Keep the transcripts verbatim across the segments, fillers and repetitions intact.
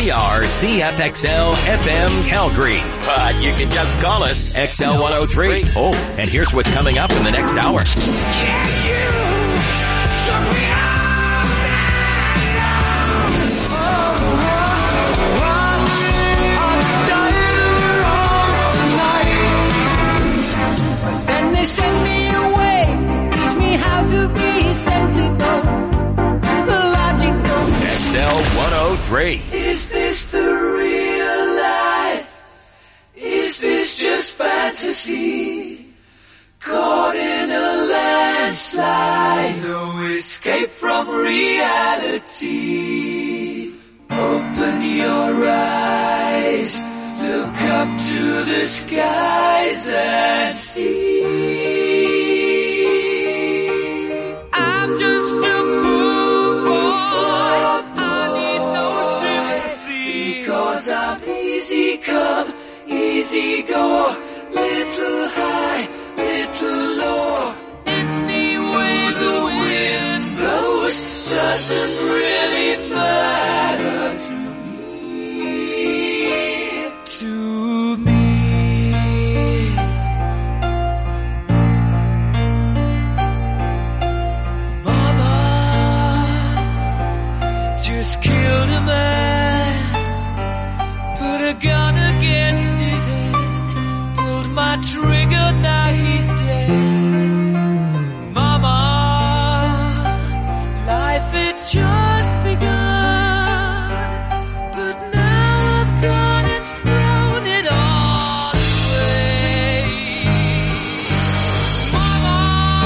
We are C F X L F M Calgary, but you can just call us X L one oh three. Oh, and here's what's coming up in the next hour. Yeah, you. Then they send me away, teach me how to be sensible, logical. X L one oh three. Is this the real life? Is this just fantasy? Caught in a landslide, no escape from reality. Open your eyes, look up to the skies and see. I'm just a poor boy, I need no sympathy, because I'm easy come, easy go, little high, little low. Any way the wind blows doesn't really matter to me, to me. Mama just killed a man, put a gun against his head, pulled my trigger, now he's dead. Mama, life had just begun, but now I've gone and thrown it all away. Mama,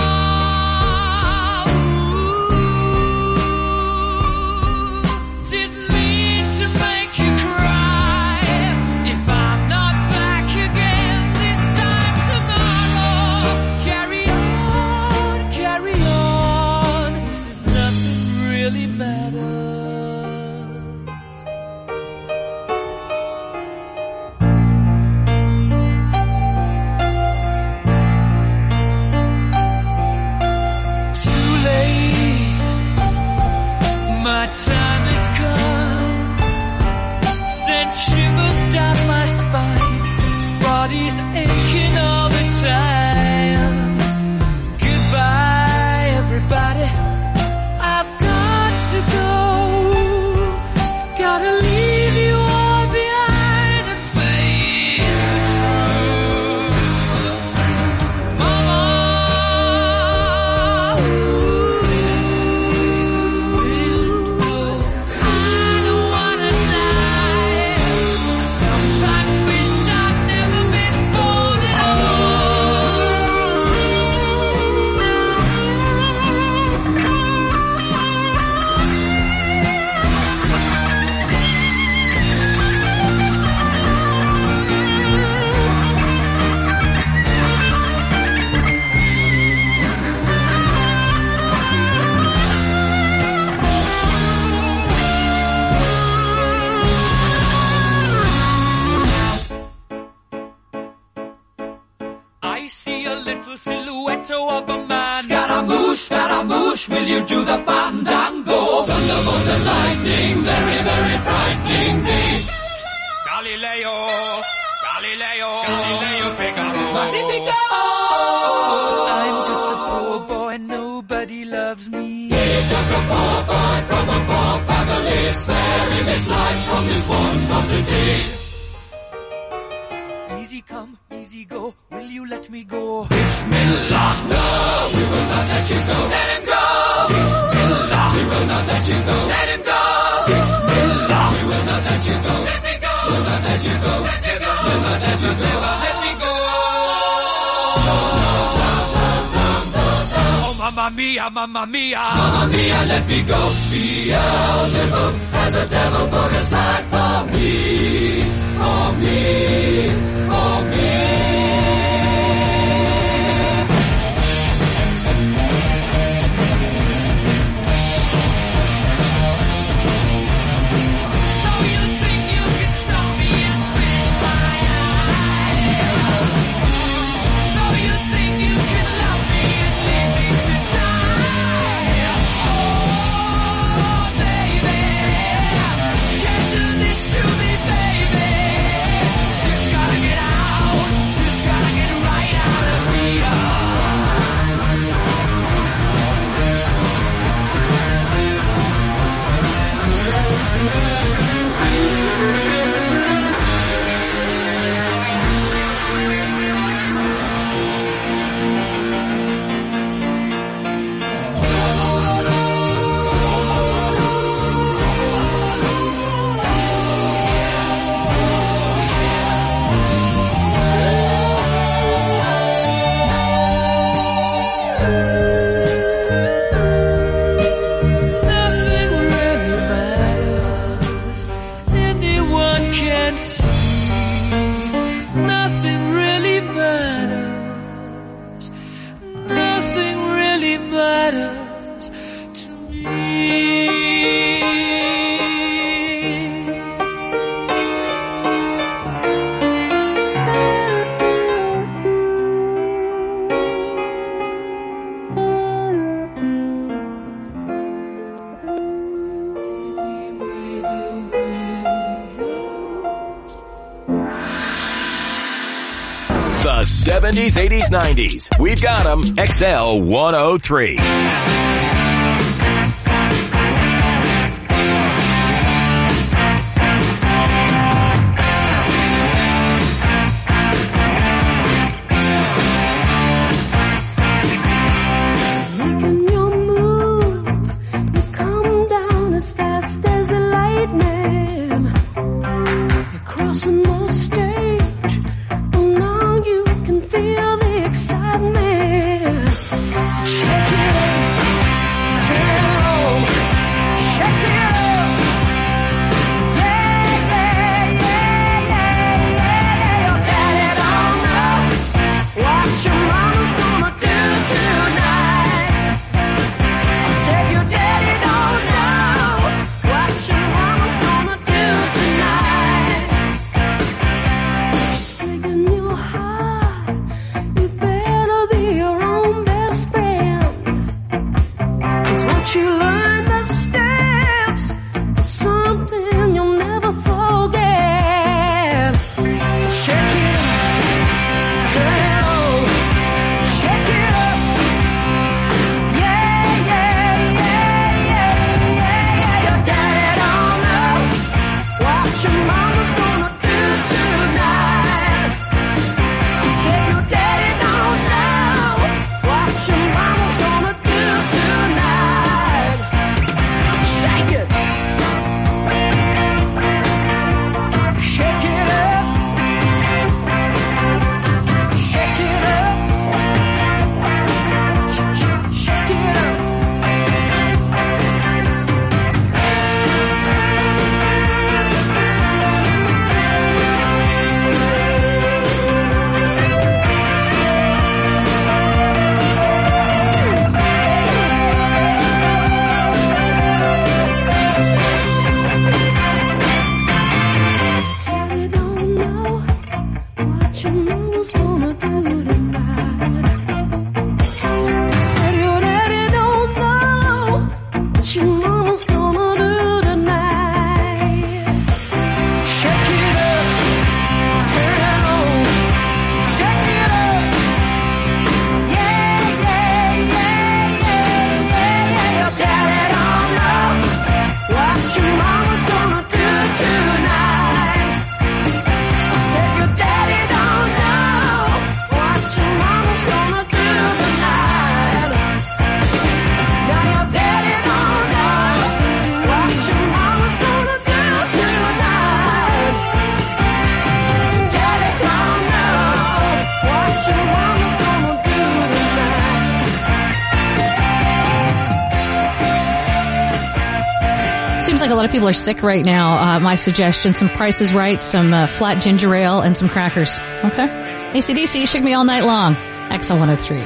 ooh, didn't mean to make you cry. If I'm not back again this time tomorrow, carry on, carry on, as if nothing really matters. Too late, my time has come, sent shivers down my spine, body's aching all the time. Goodbye, everybody, I've got to go, gotta leave you all behind and face the truth. Mama, I don't wanna die, sometimes wish I'd never been born at I see a little silhouette of a man. Scaramouche, Scaramouche, will you do the fandango? Thunderbolts and lightning, very, very frightening me. Galileo, Galileo, Galileo Figaro. Magnifico! I'm just a poor boy, nobody loves me. He's just a poor boy from a poor family, sparing his life from this monstrosity. Easy come, easy go, will you let me go? Bismillah, no, we will not let you go. Let him go! Bismillah, we will not let you go. Let him go! Bismillah, we will not let you go. Let me go! We'll not let you go. Let me go! We'll not let you go. Let me go! Oh, mamma mia, mamma mia. Mamma mia, let me go. Beelzebub has a devil put aside for me. For me. For me. So you think you can stop me and spit my eye? So you think you can love me and leave me to die? Oh, baby, can't do this to The seventies, eighties, nineties. We've got them. X L one oh three. Like a lot of people are sick right now. Uh, my suggestion, some Price is Right, some uh, flat ginger ale, and some crackers. Okay? A C D C, Shake Me All Night Long. X L one oh three.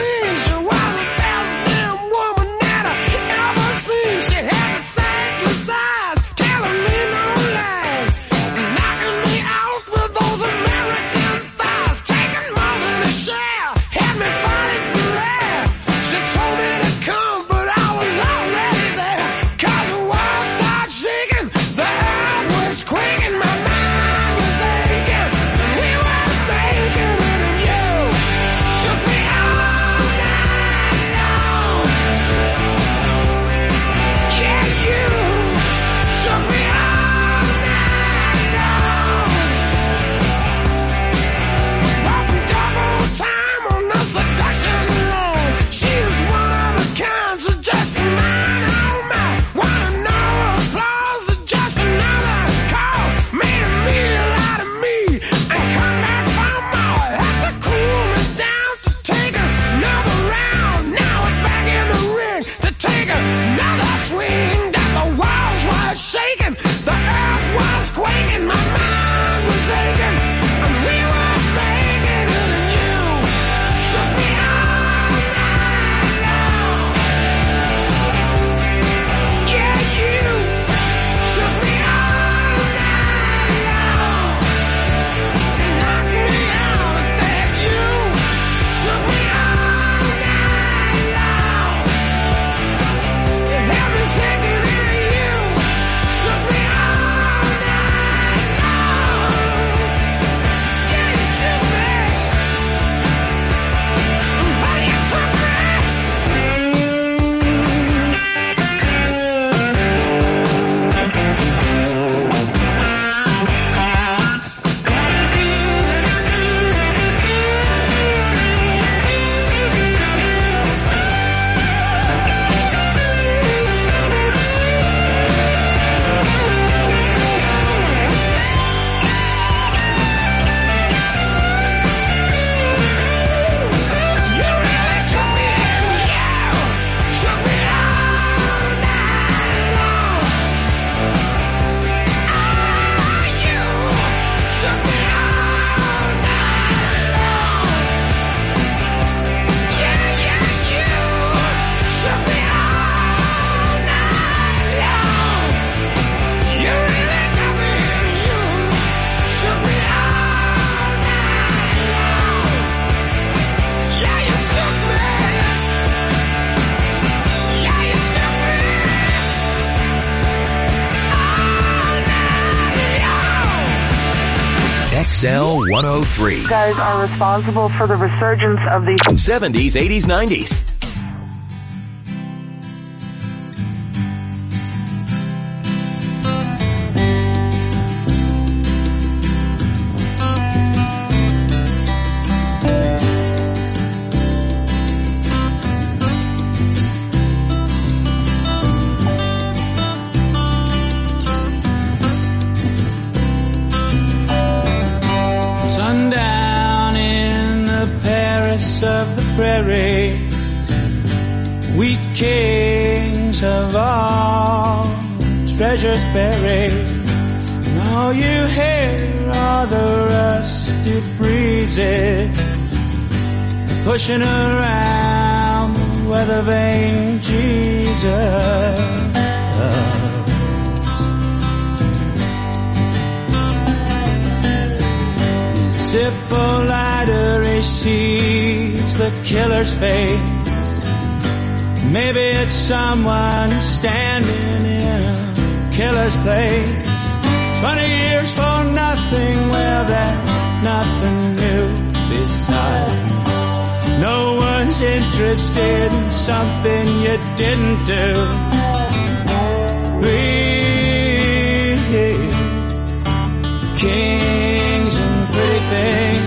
She had a thankless one oh three. You guys are responsible for the resurgence of the seventies, eighties, nineties. We kings of all treasures buried, and all you hear are the rusted breezes pushing around the weather vane Jesus. Zippo-lighter, he sees the killer's fate. Maybe it's someone standing in a killer's place. Twenty years for nothing, well, that's nothing new. Besides, no one's interested in something you didn't do. We kings and pretty things,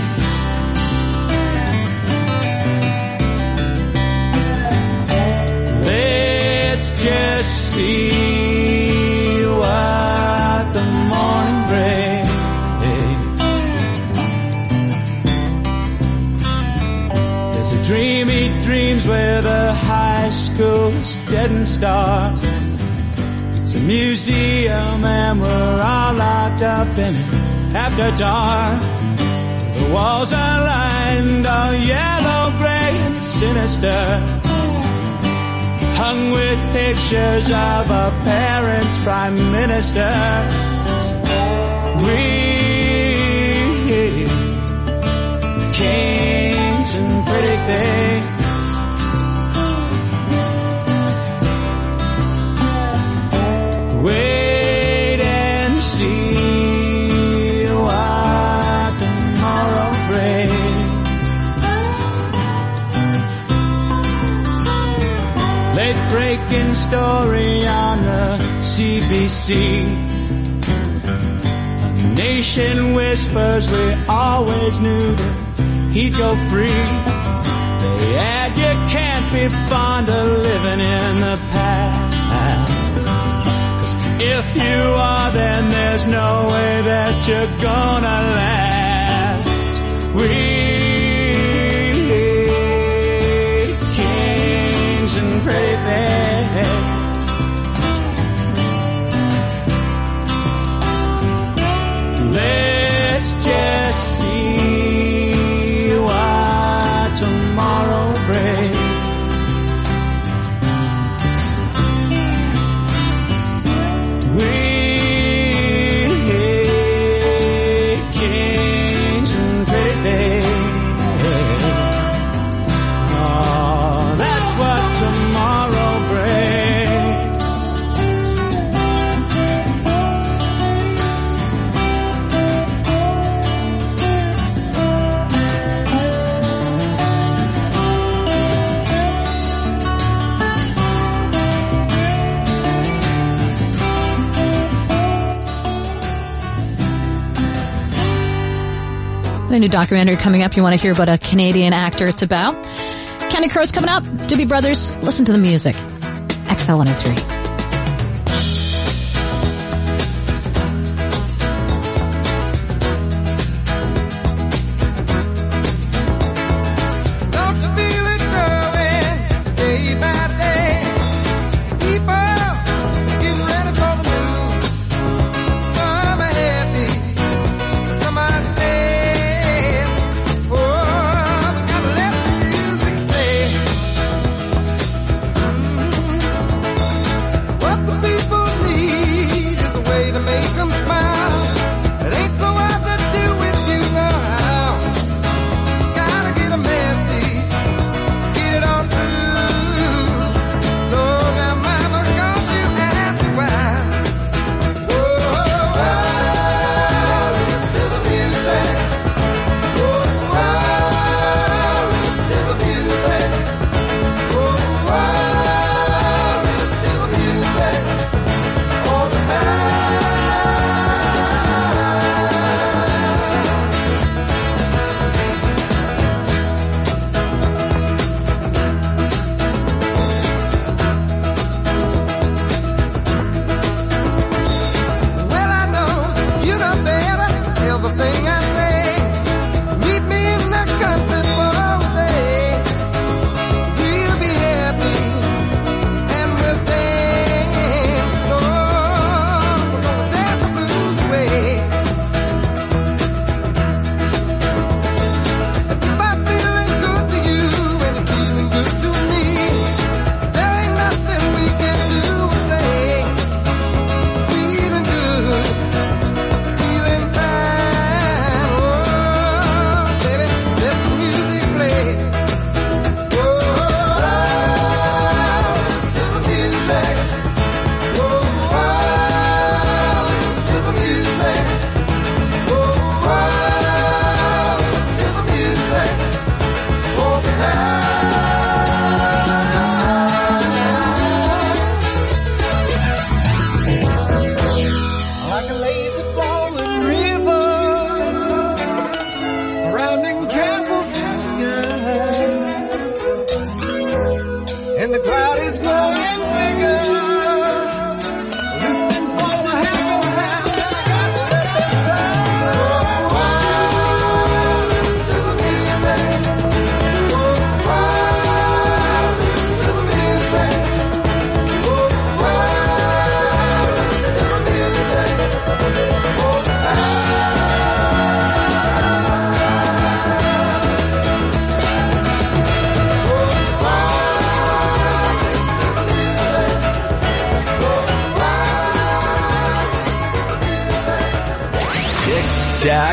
just see what the morning brings. There's a dream he dreams where the high school's dead and stark. It's a museum and we're all locked up in it after dark. The walls are lined all yellow, gray and sinister, hung with pictures of our parents' prime minister. We kings and pretty things, wait and see what tomorrow brings. Late breaking story on the C B C. A nation whispers we always knew that he'd go free. They add you can't be fond of living in the past. 'Cause if you are, then there's no way that you're gonna last. We pretty things, let's just see what tomorrow brings. We kings and pretty things, oh, that's what tomorrow A new documentary coming up. You want to hear about a Canadian actor it's about. Counting Crows coming up. Doobie Brothers. Listen to the music. X L one oh three.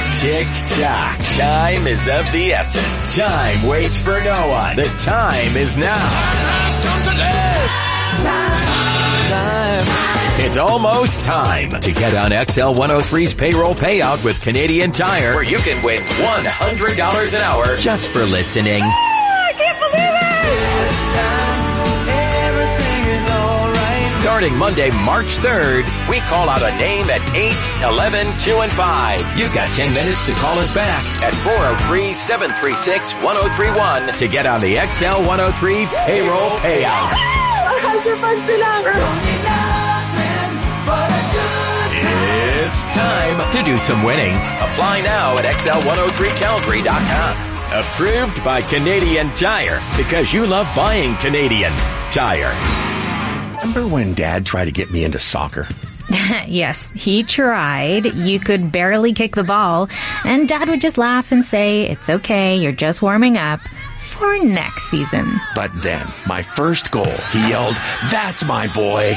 tick tock. Time is of the essence. Time waits for no one. The time is now. Time. It's almost time to get on X L one oh three's payroll payout with Canadian Tire, where you can win one hundred dollars an hour just for listening. Oh, I can't believe it! Starting Monday, March third, we call out a name at eight, eleven, two, and five. You've got ten minutes to call us back at four oh three, seven three six, one oh three one to get on the X L one oh three payroll payout. It's time to do some winning. Apply now at X L one oh three Calgary dot com. Approved by Canadian Tire, because you love buying Canadian Tire. Remember when Dad tried to get me into soccer? Yes, he tried. You could barely kick the ball, and Dad would just laugh and say, "It's okay, you're just warming up for next season." But then, my first goal, he yelled, "That's my boy!"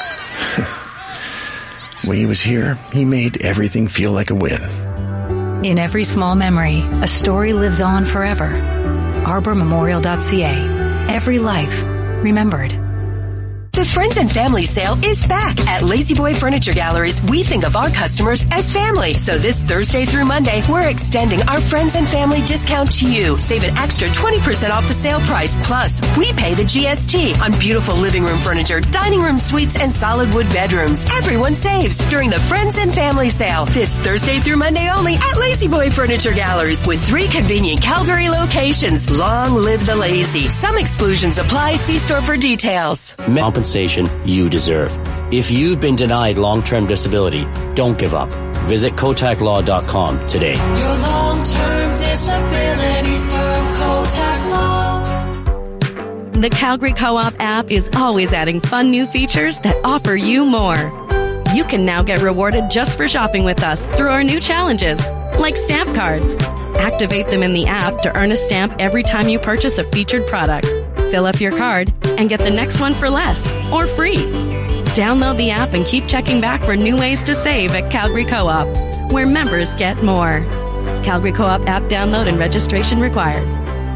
When he was here, he made everything feel like a win. In every small memory, a story lives on forever. arbor memorial dot c a. Every life remembered. The Friends and Family Sale is back at Lazy Boy Furniture Galleries. We think of our customers as family. So this Thursday through Monday, we're extending our Friends and Family discount to you. Save an extra twenty percent off the sale price. Plus, we pay the G S T on beautiful living room furniture, dining room suites, and solid wood bedrooms. Everyone saves during the Friends and Family Sale. This Thursday through Monday only at Lazy Boy Furniture Galleries with three convenient Calgary locations. Long live the lazy. Some exclusions apply. See store for details. Compensation you deserve. If you've been denied long-term disability, don't give up. Visit Kotak Law dot com today. Your long-term disability firm, Kotak Law. The Calgary Co-op app is always adding fun new features that offer you more. You can now get rewarded just for shopping with us through our new challenges, like stamp cards. Activate them in the app to earn a stamp every time you purchase a featured product. Fill up your card and get the next one for less or free. Download the app and keep checking back for new ways to save at Calgary Co-op, where members get more. Calgary Co-op app download and registration required.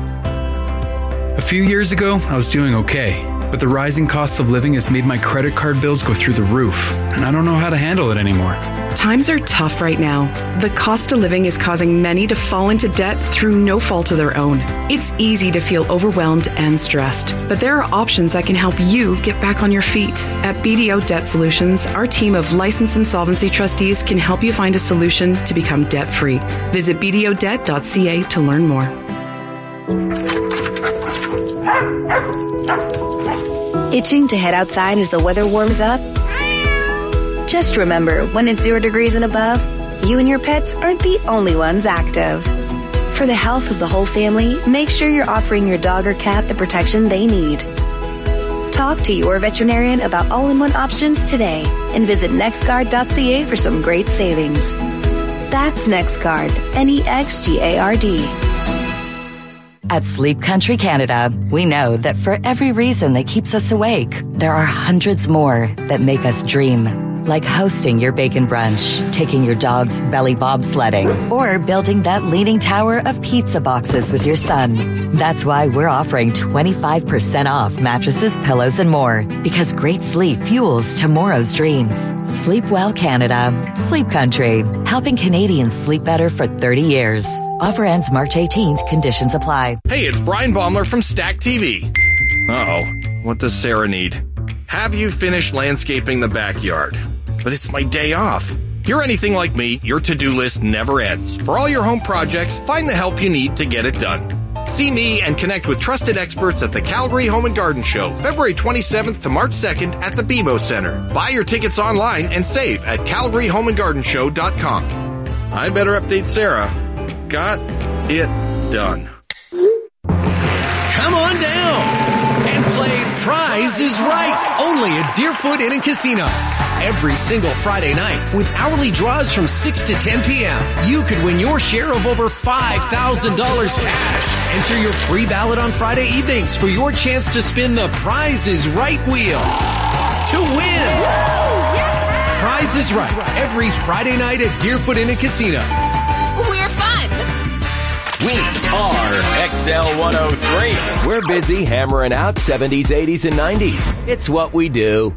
A few years ago, I was doing okay, but the rising cost of living has made my credit card bills go through the roof, and I don't know how to handle it anymore. Times are tough right now. The cost of living is causing many to fall into debt through no fault of their own. It's easy to feel overwhelmed and stressed, but there are options that can help you get back on your feet. At B D O Debt Solutions, our team of licensed insolvency trustees can help you find a solution to become debt-free. Visit b d o debt dot c a to learn more. Itching to head outside as the weather warms up? Just remember, when it's zero degrees and above, you and your pets aren't the only ones active. For the health of the whole family, make sure you're offering your dog or cat the protection they need. Talk to your veterinarian about all-in-one options today and visit nextguard dot c a for some great savings. That's NextGuard, N E X G A R D. At Sleep Country Canada, we know that for every reason that keeps us awake, there are hundreds more that make us dream. Like hosting your bacon brunch, taking your dog's belly bobsledding, or building that leaning tower of pizza boxes with your son. That's why we're offering twenty-five percent off mattresses, pillows, and more. Because great sleep fuels tomorrow's dreams. Sleep well, Canada. Sleep Country. Helping Canadians sleep better for thirty years. Offer ends March eighteenth. Conditions apply. Hey, it's Brian Baumler from Stack T V. Uh-oh. What does Sarah need? Have you finished landscaping the backyard? But it's my day off. If you're anything like me, your to-do list never ends. For all your home projects, find the help you need to get it done. See me and connect with trusted experts at the Calgary Home and Garden Show, February twenty-seventh to March second at the B M O Center. Buy your tickets online and save at calgary home and garden show dot com. I better update Sarah. Got it done. Come on down and play Prize is Right, only at Deerfoot Inn and Casino. Every single Friday night, with hourly draws from six to ten p.m., you could win your share of over five thousand dollars cash. Enter your free ballot on Friday evenings for your chance to spin the Prize is Right wheel to win. Prize is Right, every Friday night at Deerfoot Inn and Casino. are X L one oh three. We're busy hammering out seventies, eighties, and nineties. It's what we do.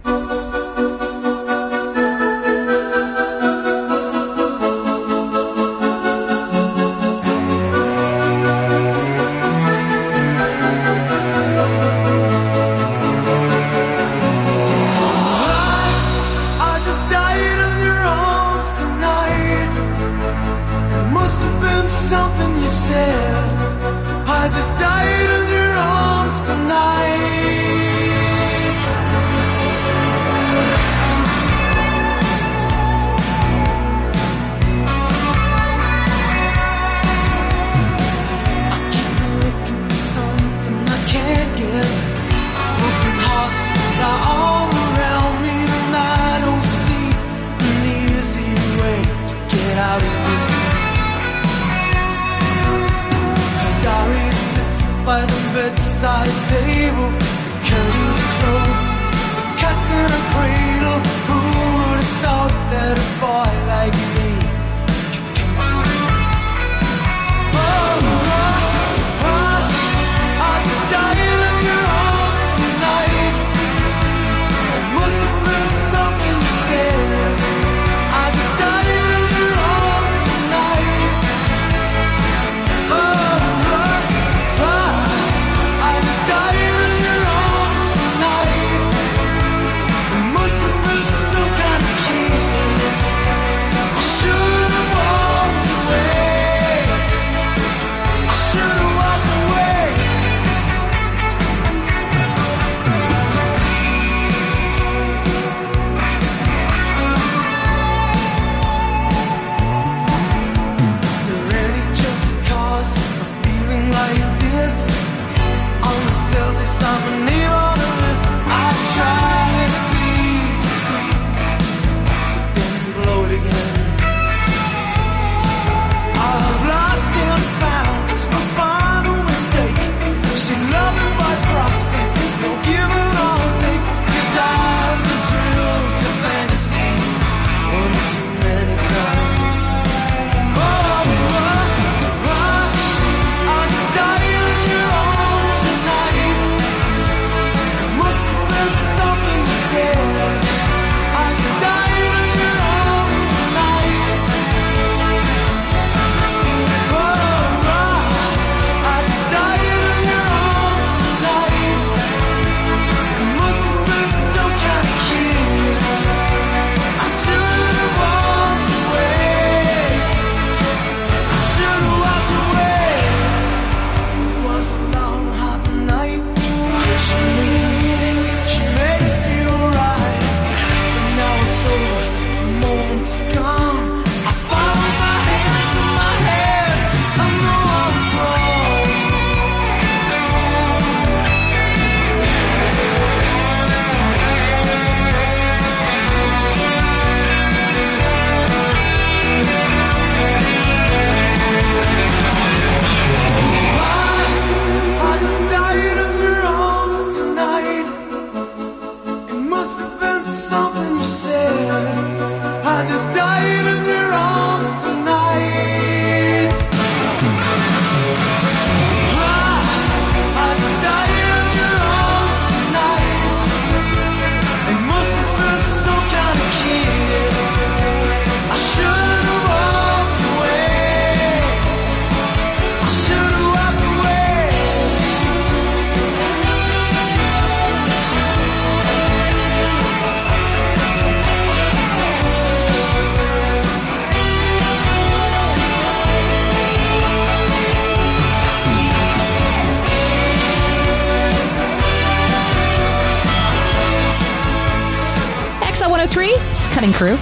one oh three, it's Cutting Crew.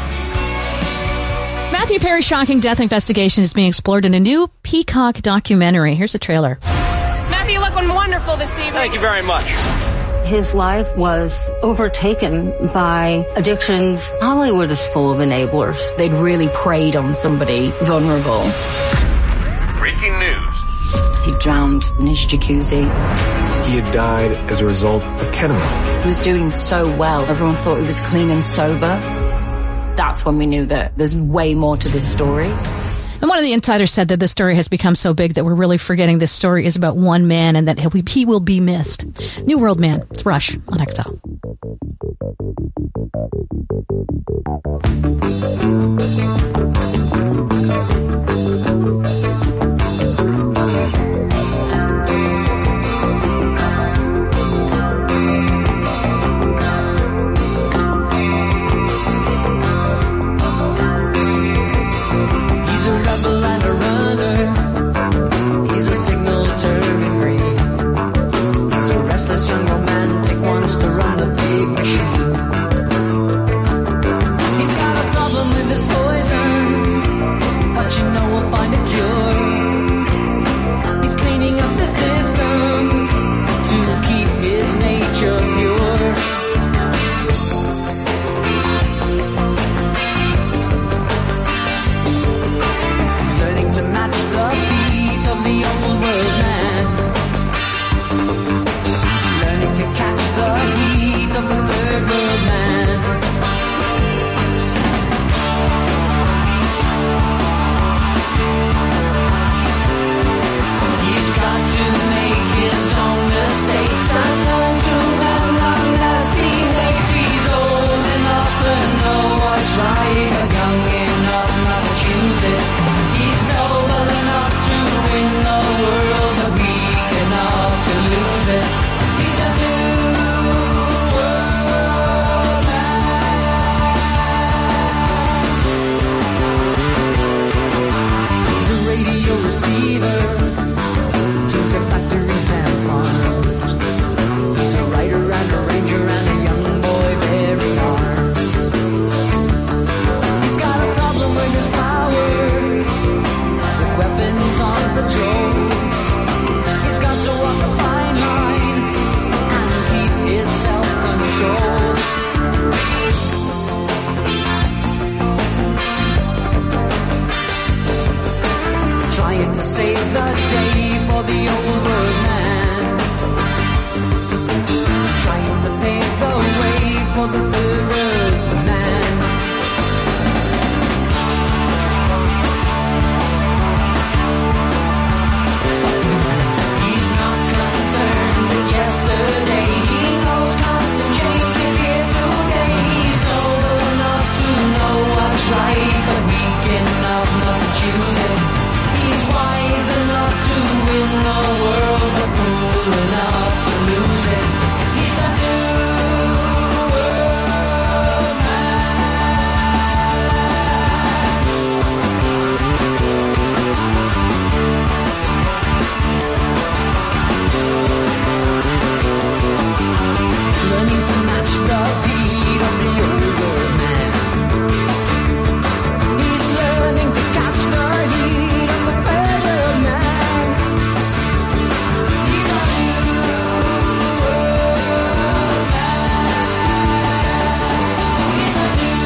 Matthew Perry's shocking death investigation is being explored in a new Peacock documentary. Here's a trailer. Matthew, you look wonderful this evening. Thank you very much. His life was overtaken by addictions. Hollywood is full of enablers. They'd really preyed on somebody vulnerable. Breaking news. He drowned in his jacuzzi. He had died as a result of ketamine. He was doing so well. Everyone thought he was clean and sober. That's when we knew that there's way more to this story. And one of the insiders said that the story has become so big that we're really forgetting this story is about one man and that he'll be, he will be missed. New World Man. It's Rush on X L. Young romantic wants to run the big machine. He's got a problem with his poisons, but you know we'll find a cure. He's cleaning up the systems to keep his nature pure. Learning to match the beat of the old world man. To catch the heat of the third world man. He's got to make his own mistakes and learn to mend unless he makes. He's old enough to know what's right, but young enough not to choose it. He's noble enough to win the world, but weak enough to lose it. He's a receiver, tunes and factories and farms. He's a writer and a ranger and a young boy very armed. He's got a problem with his power, with weapons on patrol. He's got to walk a fine line and keep his self-control. Trying to save the day for the old world man. Trying to pave the way for the third world man. He's not concerned with yesterday. He knows constant change is here today. He's old enough to know what's right, but weak enough not to choose it. He's wise enough to win the world, but fool enough to lose it. He's a new world man. Learning to match the beat of the old world man. He's learning to catch the heat of the third world man. He's a new world man. He's a new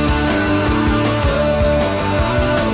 world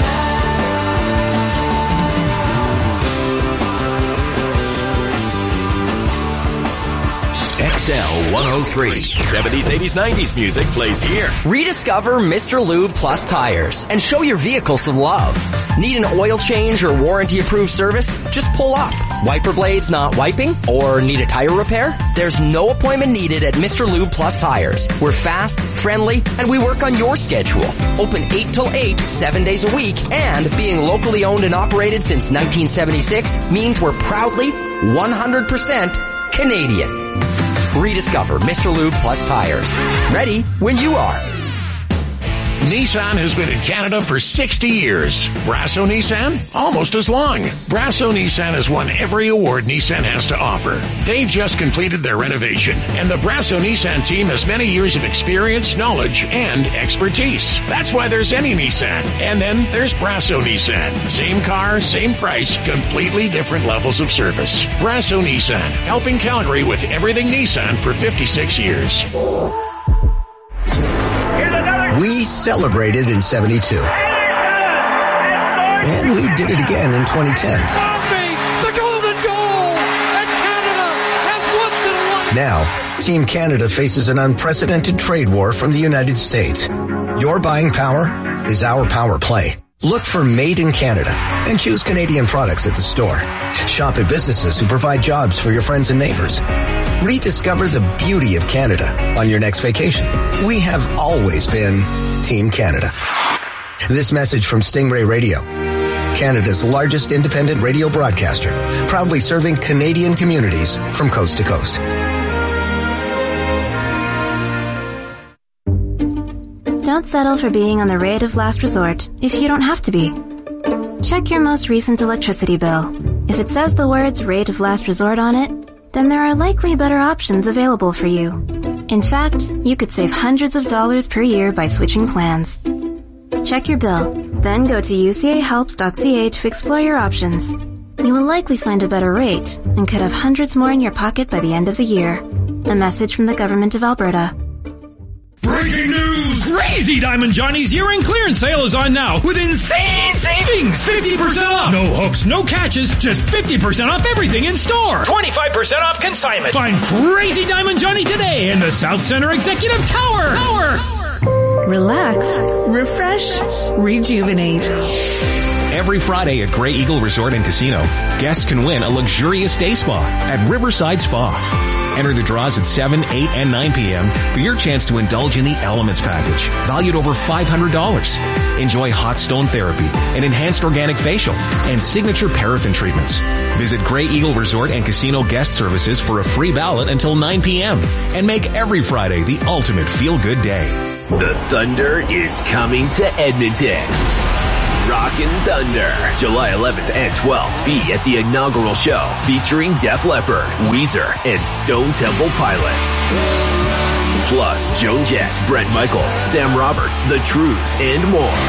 man. X L one oh three. seventies, eighties, nineties music plays here. Rediscover Mister Lube Plus tires and show your vehicle some love. Need an oil change or warranty-approved service? Just pull up. Wiper blades not wiping? Or need a tire repair? There's no appointment needed at Mister Lube Plus Tires. We're fast, friendly, and we work on your schedule. Open eight till eight, seven days a week, and being locally owned and operated since nineteen seventy-six means we're proudly one hundred percent Canadian. Rediscover Mister Lube Plus Tires. Ready when you are. Nissan has been in Canada for sixty years. Brasso Nissan? Almost as long. Brasso Nissan has won every award Nissan has to offer. They've just completed their renovation, and the Brasso Nissan team has many years of experience, knowledge, and expertise. That's why there's any Nissan. And then there's Brasso Nissan. Same car, same price, completely different levels of service. Brasso Nissan, helping Calgary with everything Nissan for fifty-six years. We celebrated in seventy-two. And we did it again in twenty ten. The golden goal! And Canada has once in a lifetime. Now, Team Canada faces an unprecedented trade war from the United States. Your buying power is our power play. Look for Made in Canada and choose Canadian products at the store. Shop at businesses who provide jobs for your friends and neighbors. Rediscover the beauty of Canada on your next vacation. We have always been Team Canada. This message from Stingray Radio, Canada's largest independent radio broadcaster, proudly serving Canadian communities from coast to coast. Don't settle for being on the rate of last resort if you don't have to be. Check your most recent electricity bill. If it says the words rate of last resort on it, then there are likely better options available for you. In fact, you could save hundreds of dollars per year by switching plans. Check your bill, then go to u c a helps dot c a to explore your options. You will likely find a better rate and could have hundreds more in your pocket by the end of the year. A message from the Government of Alberta. Breaking news! Crazy Diamond Johnny's year-end clearance sale is on now with insane savings! fifty percent off! No hooks, no catches, just fifty percent off everything in store! twenty-five percent off consignment! Find Crazy Diamond Johnny today in the South Center Executive Tower! Tower! Relax, refresh, rejuvenate. Every Friday at Grey Eagle Resort and Casino, guests can win a luxurious day spa at Riverside Spa. Enter the draws at seven, eight, and nine p.m. for your chance to indulge in the Elements package, valued over five hundred dollars. Enjoy hot stone therapy, an enhanced organic facial, and signature paraffin treatments. Visit Grey Eagle Resort and Casino guest services for a free ballot until nine p.m. and make every Friday the ultimate feel-good day. The Thunder is coming to Edmonton. Rockin' Thunder, July eleventh and twelfth. Be at the inaugural show featuring Def Leppard, Weezer, and Stone Temple Pilots. Plus, Joan Jett, Bret Michaels, Sam Roberts, The Truths, and more.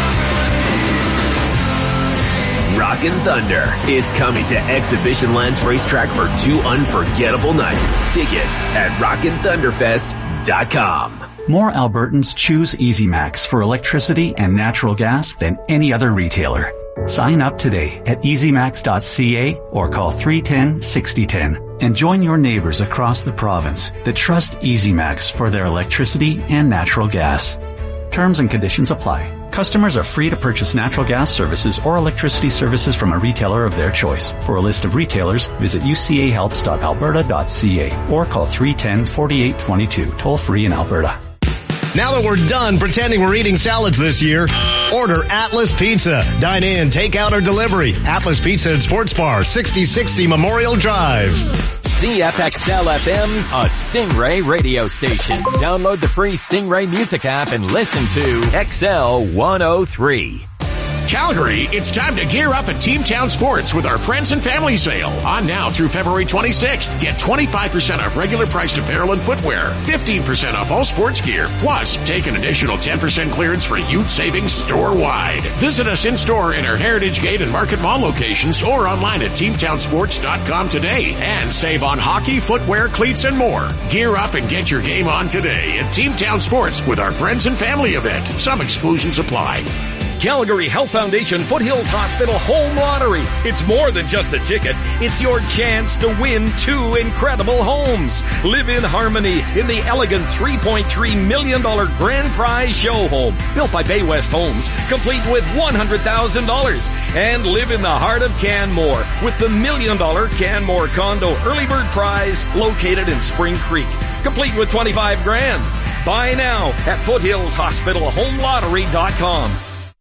Rockin' Thunder is coming to Exhibition Lands Racetrack for two unforgettable nights. Tickets at rockin thunderfest dot com. More Albertans choose EasyMax for electricity and natural gas than any other retailer. Sign up today at easy max dot c a or call three one zero, six zero one zero and join your neighbors across the province that trust EasyMax for their electricity and natural gas. Terms and conditions apply. Customers are free to purchase natural gas services or electricity services from a retailer of their choice. For a list of retailers, visit u c a helps dot alberta dot c a or call three one zero, four eight two two, toll free in Alberta. Now that we're done pretending we're eating salads this year, order Atlas Pizza. Dine in, take out, or delivery. Atlas Pizza and Sports Bar, sixty sixty Memorial Drive. C F X L F M, a Stingray radio station. Download the free Stingray music app and listen to X L one oh three. Calgary, it's time to gear up at Team Town Sports with our Friends and Family Sale. On now through February twenty-sixth. Get twenty-five percent off regular priced apparel and footwear, fifteen percent off all sports gear, plus take an additional ten percent clearance for youth savings store-wide. Visit us in-store in our Heritage Gate and Market Mall locations or online at team town sports dot com today and save on hockey, footwear, cleats, and more. Gear up and get your game on today at Team Town Sports with our Friends and Family event. Some exclusions apply. Calgary Health Foundation Foothills Hospital Home Lottery. It's more than just a ticket. It's your chance to win two incredible homes. Live in harmony in the elegant three point three million dollars grand prize show home, built by Bay West Homes, complete with one hundred thousand dollars. And live in the heart of Canmore with the million dollar Canmore condo early bird prize located in Spring Creek, complete with twenty-five grand. Buy now at foothills hospital home lottery dot com.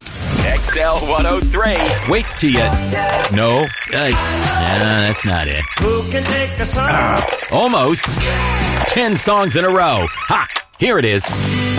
X L one oh three. Wait till you... No. Uh, nah, that's not it. Who can take a song? Uh, almost. Ten songs in a row. Ha! Here it is.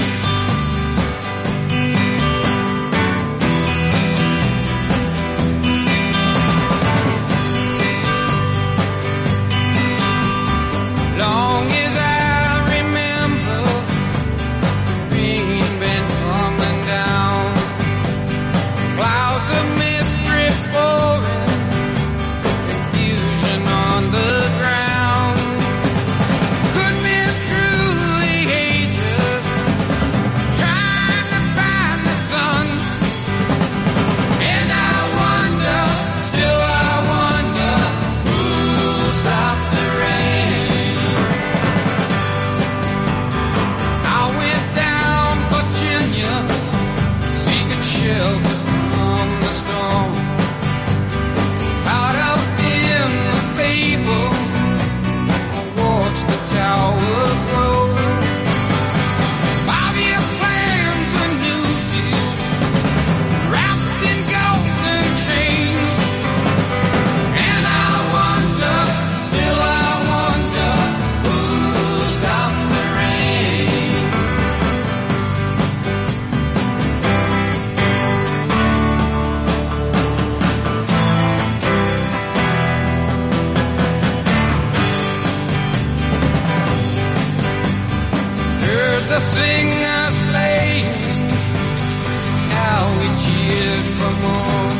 Long as I remember, the rain been coming down. Clouds of mist drip pouring, confusion on the ground. Could be through the ages, the singers playing, how we cheered for more.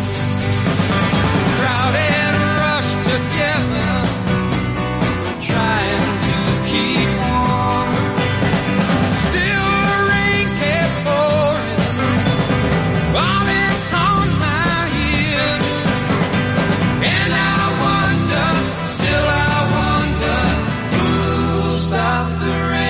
Crowded rush together, trying to keep warm. Still the rain kept pouring, falling on my ears. And I wonder, still I wonder, who'll stop the rain?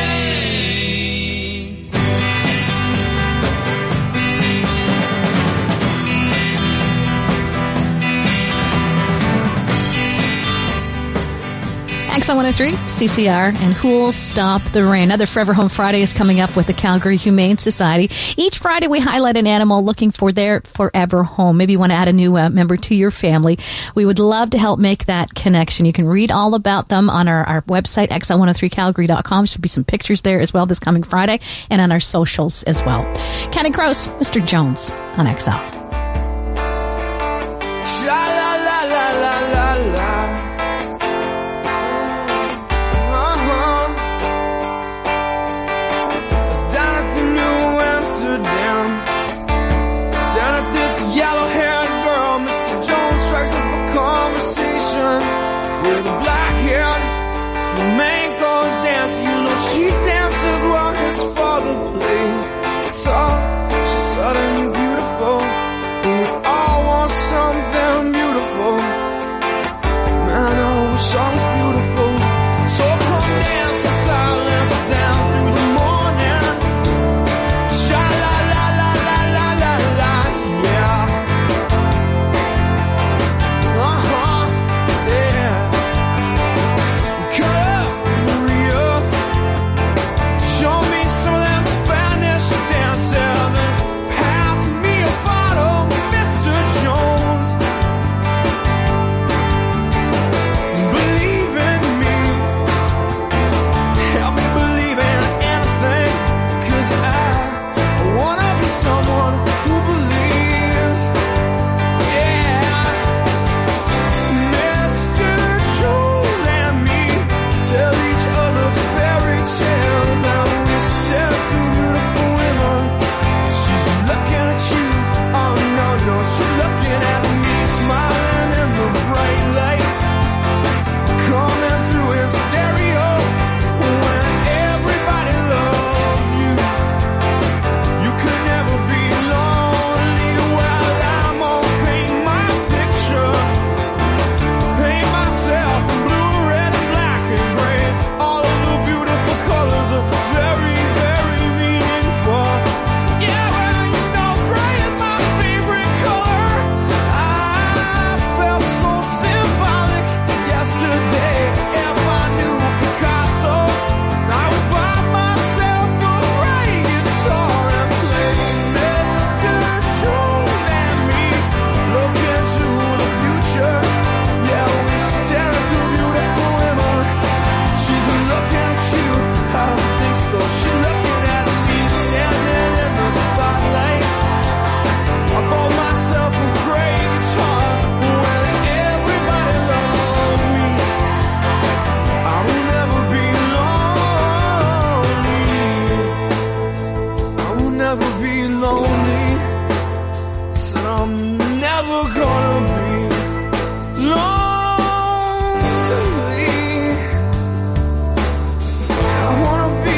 X L one oh three, C C R, and Who'll Stop the Rain. Another Forever Home Friday is coming up with the Calgary Humane Society. Each Friday we highlight an animal looking for their forever home. Maybe you want to add a new uh, member to your family. We would love to help make that connection. You can read all about them on our, our website, X L one oh three Calgary dot com. Should be some pictures there as well this coming Friday, and on our socials as well. Counting Crows, Mister Jones on X L. Sha la la la la la la. Suddenly beautiful, and we all want something beautiful. Man, I wish I was beautiful. So come dance the silence down through the morning. Sha la la la la la la la, yeah. Uh-huh, yeah. Cut up, Maria. Show me some of them Spanish dances. I wanna be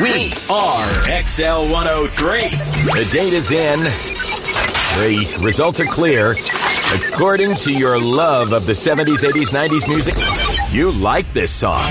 We are X L one oh three. The date is in. The results are clear. According to your love of the seventies, eighties, nineties music, you like this song.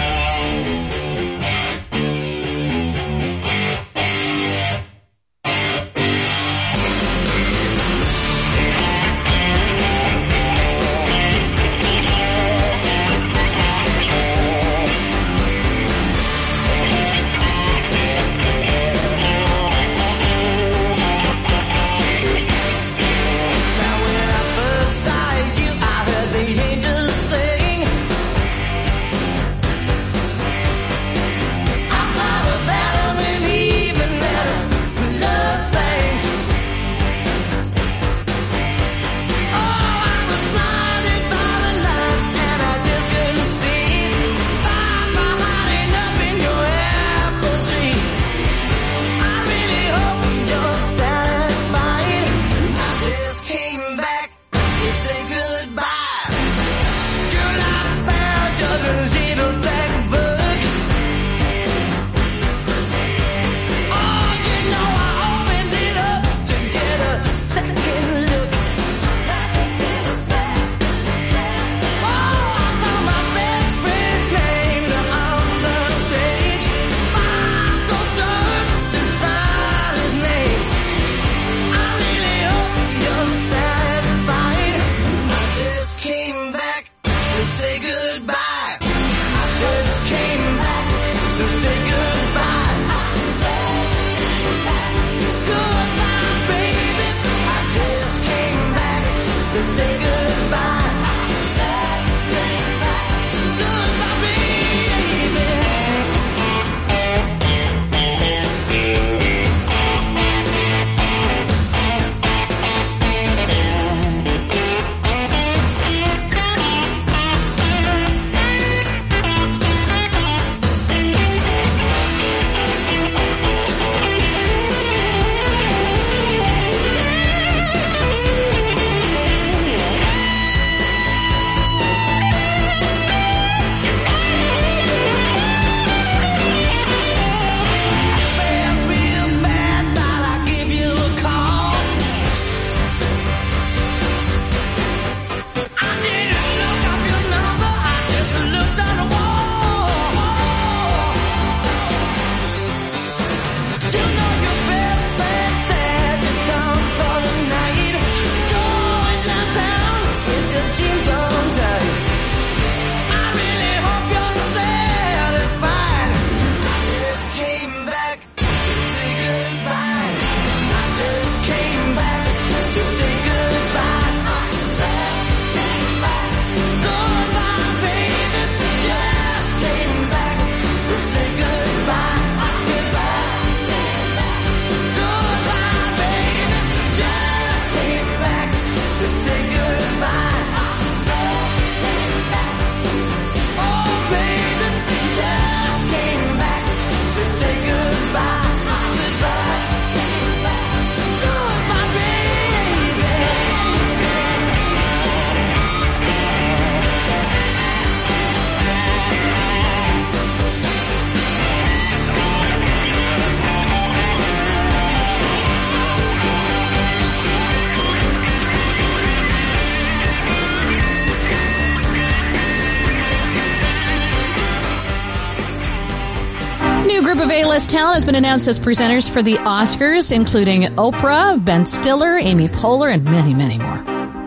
Group of A-list talent has been announced as presenters for the Oscars, including Oprah, Ben Stiller, Amy Poehler, and many, many more.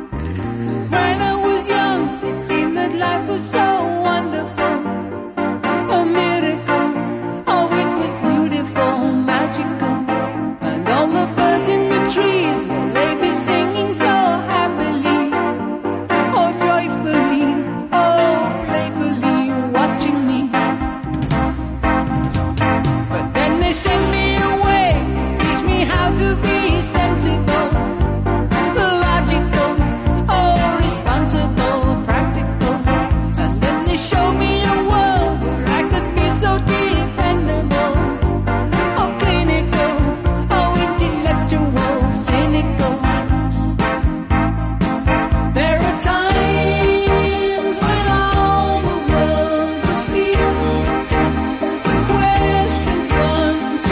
When I was young, it seemed that life was so wonderful. A miracle. Oh, it was beautiful, magical. And all the birds in the trees, well, they be singing so happily. Oh, joyfully, oh, playfully, watching me. But then they sent me away, teach me how to be sensible, logical, oh, responsible, practical. And then they showed me a world where I could be so dependable, oh, clinical, oh, intellectual, cynical. There are times when all the world's asleep, the questions run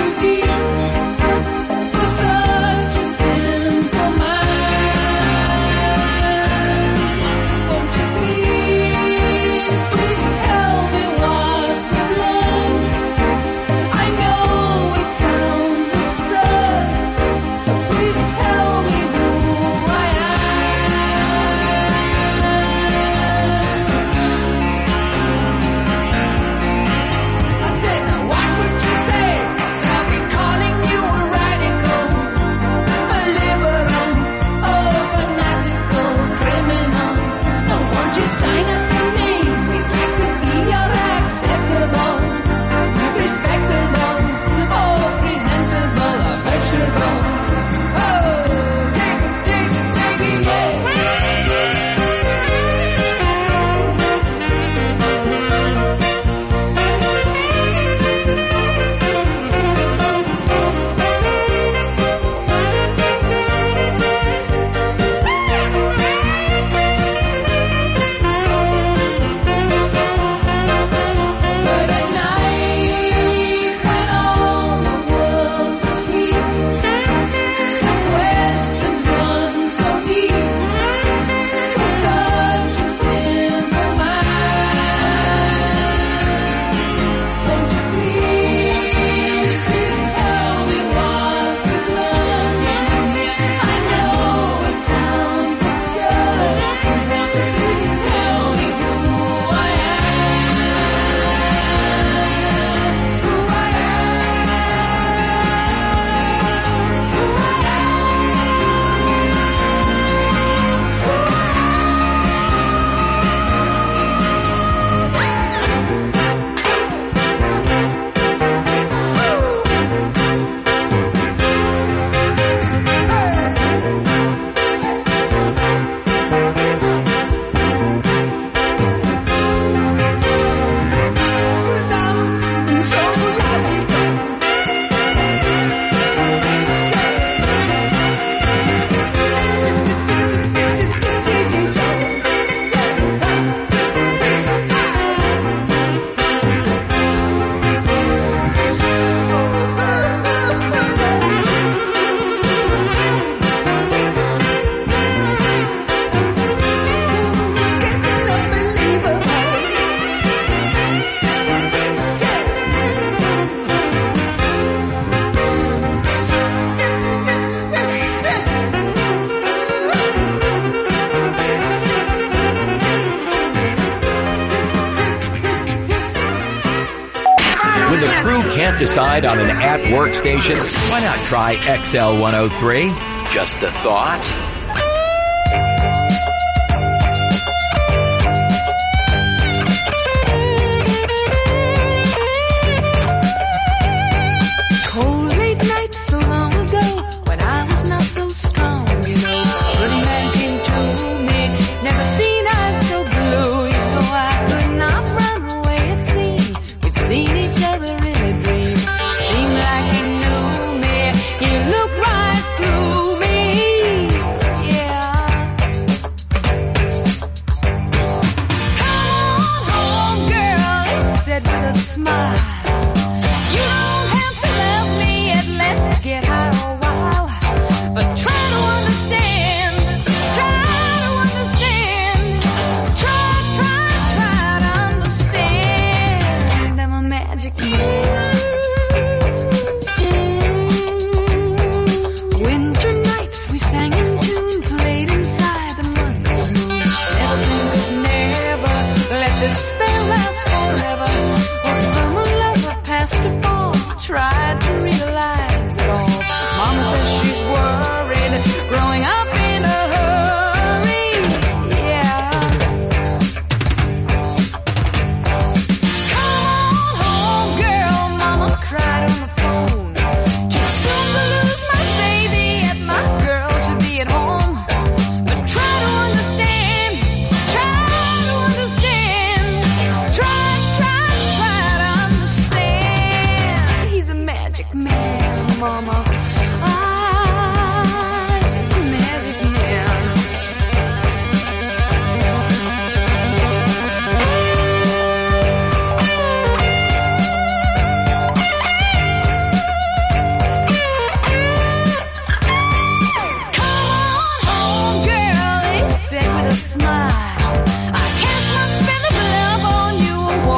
Can't decide on an at-work station? Why not try X L one oh three? Just a thought?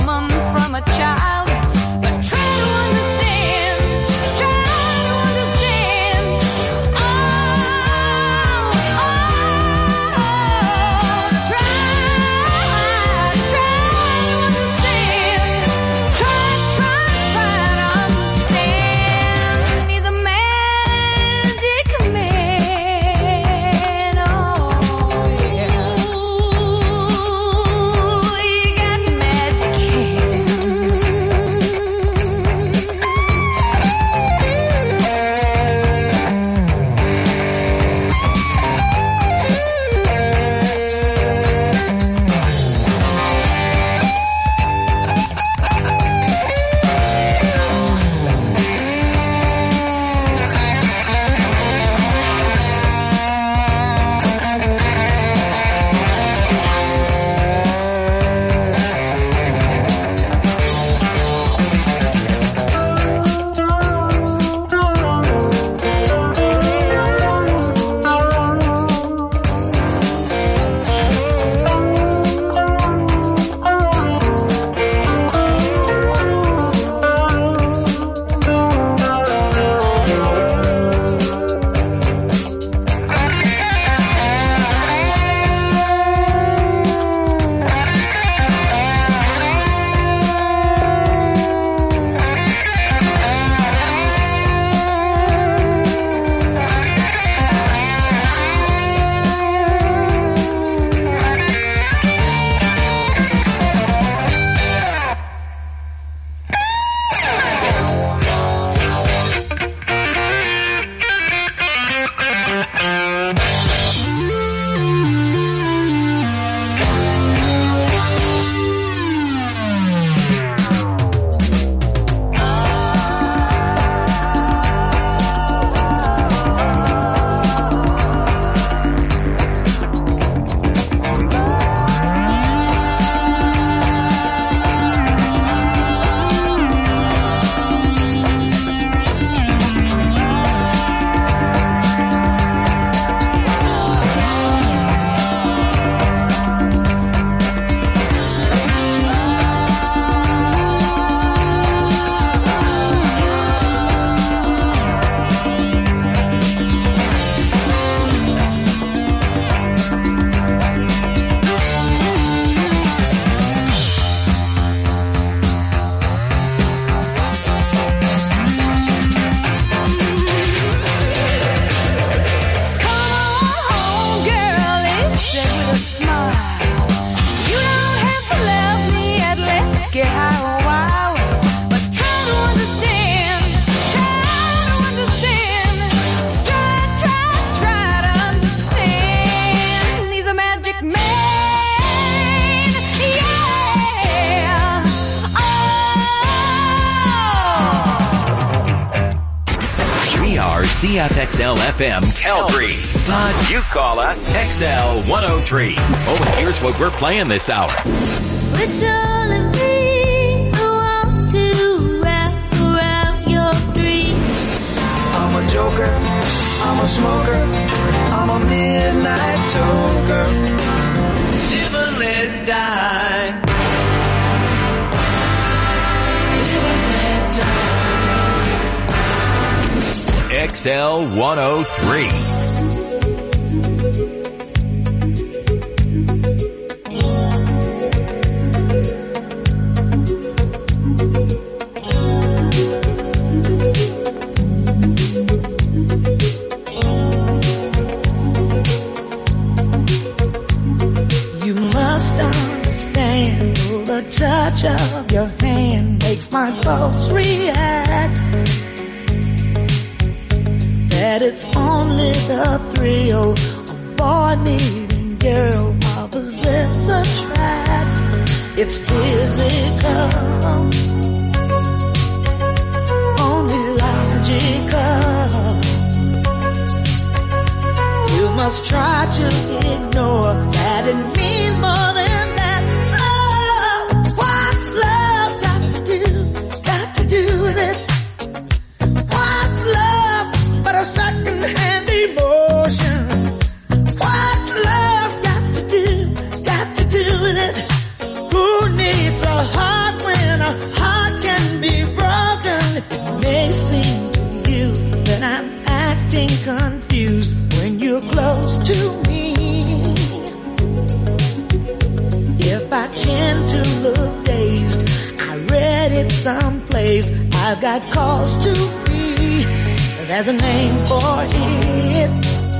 Child, but try to understand, try to understand. C F X L F M Calgary. But you call us X L one oh three. Oh, and here's what we're playing this hour. It's all in me who wants to wrap around your dream. I'm a joker, I'm a smoker, I'm a midnight toker. Live and let die. Live and let die. X L one oh three. Touch of your hand makes my pulse react. That it's only the thrill of boy meeting girl opposites attract. It's physical, only logical. You must try to ignore that it means more than confused when you're close to me. If I tend to look dazed, I read it someplace. I've got cause to be. There's a name for it.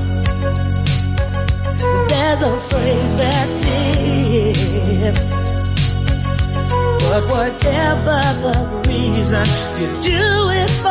There's a phrase that fits. But whatever the reason, you do it for